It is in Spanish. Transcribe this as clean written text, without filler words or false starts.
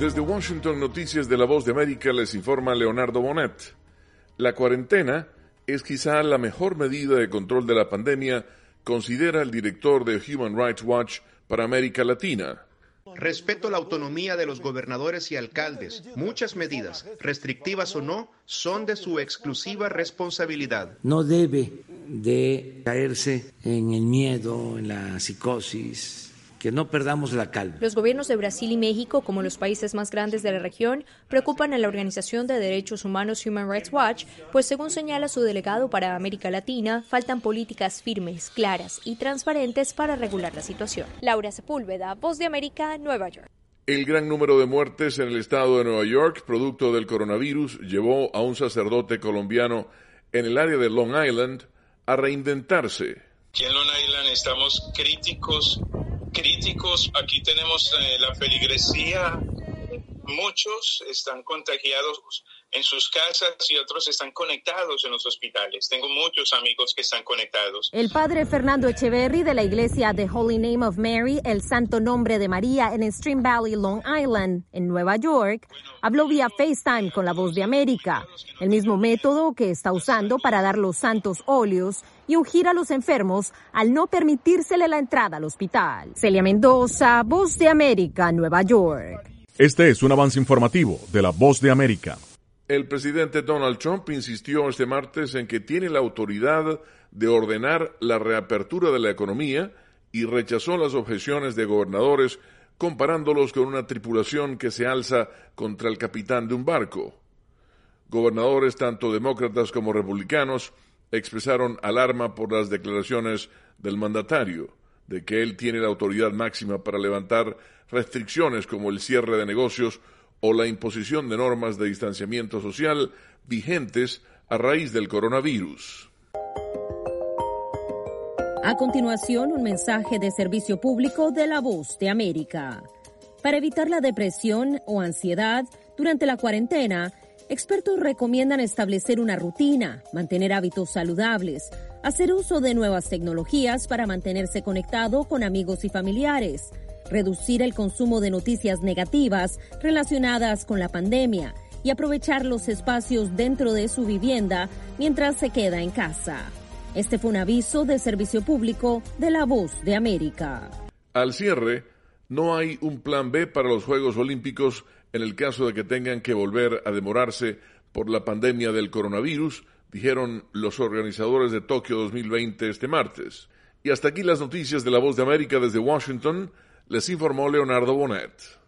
Desde Washington, Noticias de La Voz de América, les informa Leonardo Bonet. La cuarentena es quizá la mejor medida de control de la pandemia, considera el director de Human Rights Watch para América Latina. Respeto la autonomía de los gobernadores y alcaldes. Muchas medidas, restrictivas o no, son de su exclusiva responsabilidad. No debe de caerse en el miedo, en la psicosis, que no perdamos la calma. Los gobiernos de Brasil y México, como los países más grandes de la región, preocupan a la Organización de Derechos Humanos Human Rights Watch, pues según señala su delegado para América Latina, faltan políticas firmes, claras y transparentes para regular la situación. Laura Sepúlveda, Voz de América, Nueva York. El gran número de muertes en el estado de Nueva York, producto del coronavirus, llevó a un sacerdote colombiano en el área de Long Island a reinventarse. Aquí en Long Island estamos críticos. Aquí tenemos la feligresía, muchos están contagiados en sus casas y otros están conectados en los hospitales. Tengo muchos amigos que están conectados. El padre Fernando Echeverry de la iglesia The Holy Name of Mary, el Santo Nombre de María en Stream Valley, Long Island, en Nueva York, habló vía FaceTime con La Voz de América, el mismo método que está usando para dar los santos óleos y ungir a los enfermos al no permitírsele la entrada al hospital. Celia Mendoza, Voz de América, Nueva York. Este es un avance informativo de La Voz de América. El presidente Donald Trump insistió este martes en que tiene la autoridad de ordenar la reapertura de la economía y rechazó las objeciones de gobernadores comparándolos con una tripulación que se alza contra el capitán de un barco. Gobernadores tanto demócratas como republicanos expresaron alarma por las declaraciones del mandatario de que él tiene la autoridad máxima para levantar restricciones como el cierre de negocios o la imposición de normas de distanciamiento social vigentes a raíz del coronavirus. A continuación, un mensaje de servicio público de La Voz de América. Para evitar la depresión o ansiedad durante la cuarentena, expertos recomiendan establecer una rutina, mantener hábitos saludables, hacer uso de nuevas tecnologías para mantenerse conectado con amigos y familiares, reducir el consumo de noticias negativas relacionadas con la pandemia y aprovechar los espacios dentro de su vivienda mientras se queda en casa. Este fue un aviso de servicio público de La Voz de América. Al cierre, no hay un plan B para los Juegos Olímpicos en el caso de que tengan que volver a demorarse por la pandemia del coronavirus, dijeron los organizadores de Tokio 2020 este martes. Y hasta aquí las noticias de La Voz de América desde Washington. Les informó Leonardo Bonet.